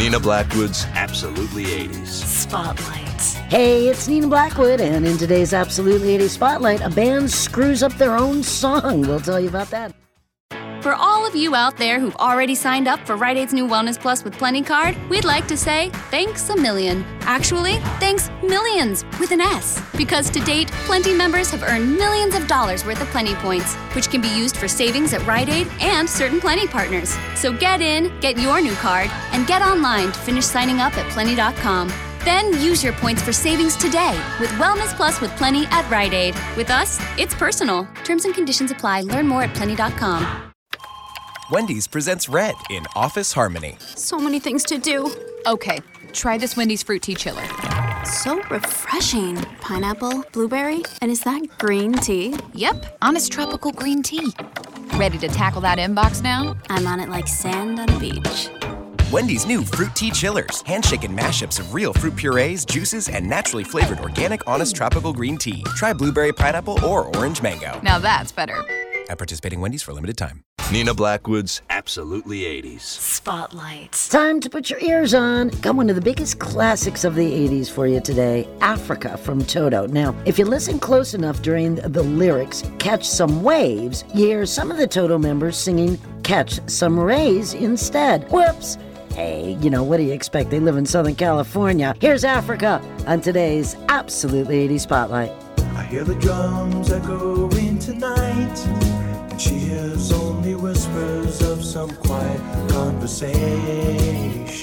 Nina Blackwood's Absolutely 80s. Spotlight. Hey, it's Nina Blackwood, and in today's Absolutely 80s Spotlight, a band screws up their own song. We'll tell you about that. For all of you out there who've already signed up for Rite Aid's new Wellness Plus with Plenty card, we'd like to say thanks a million. Actually, thanks millions with an S. Because to date, Plenty members have earned millions of dollars worth of Plenty points, which can be used for savings at Rite Aid and certain Plenty partners. So get in, get your new card, and get online to finish signing up at Plenty.com. Then use your points for savings today with Wellness Plus with Plenty at Rite Aid. With us, it's personal. Terms and conditions apply. Learn more at Plenty.com. Wendy's presents Red in Office Harmony. So many things to do. Okay, try this Wendy's Fruit Tea Chiller. So refreshing. Pineapple, blueberry, and is that green tea? Yep, honest tropical green tea. Ready to tackle that inbox now? I'm on it like sand on a beach. Wendy's new Fruit Tea Chillers. Handshaken mashups of real fruit purees, juices, and naturally flavored organic honest tropical green tea. Try blueberry pineapple or orange mango. Now that's better. At participating Wendy's for a limited time. Nina Blackwood's Absolutely 80s. Spotlight. Time to put your ears on. Got one of the biggest classics of the 80s for you today, Africa from Toto. Now, if you listen close enough during the lyrics, Catch Some Waves, you hear some of the Toto members singing Catch Some Rays instead. Whoops. Hey, what do you expect? They live in Southern California. Here's Africa on today's Absolutely 80s Spotlight. I hear the drums echoing tonight, and she hears only whispers of some quiet conversation.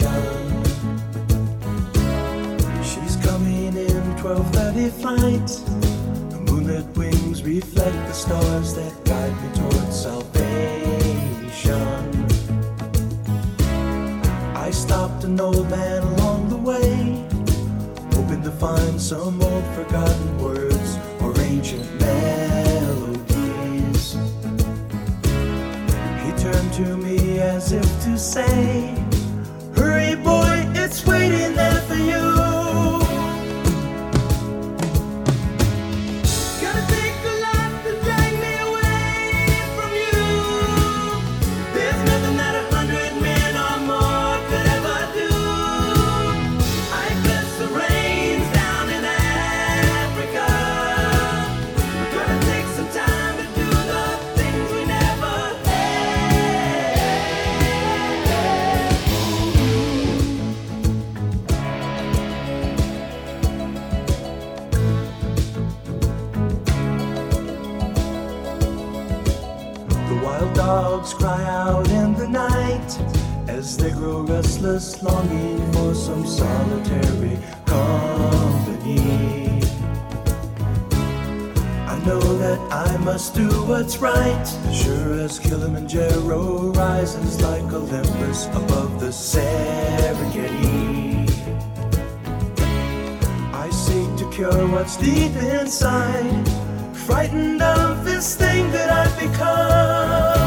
She's coming in 12:30 flight. Her moonlit wings reflect the stars that guide me towards salvation. I stopped an old man along the way, hoping to find some old forgotten words or ancient melodies. He turned to me as if to say, hurry boy, it's waiting there for you. Gotta take a lot to drag me away from you. There's nothing that 100 men or more could ever do. I bless the rains down in Africa. We're gonna take some time to do the things we never The wild dogs cry out in the night as they grow restless, longing for some solitary company. I know that I must do what's right, sure as Kilimanjaro rises like Olympus above the Serengeti. I seek to cure what's deep inside, frightened of this thing that I've become.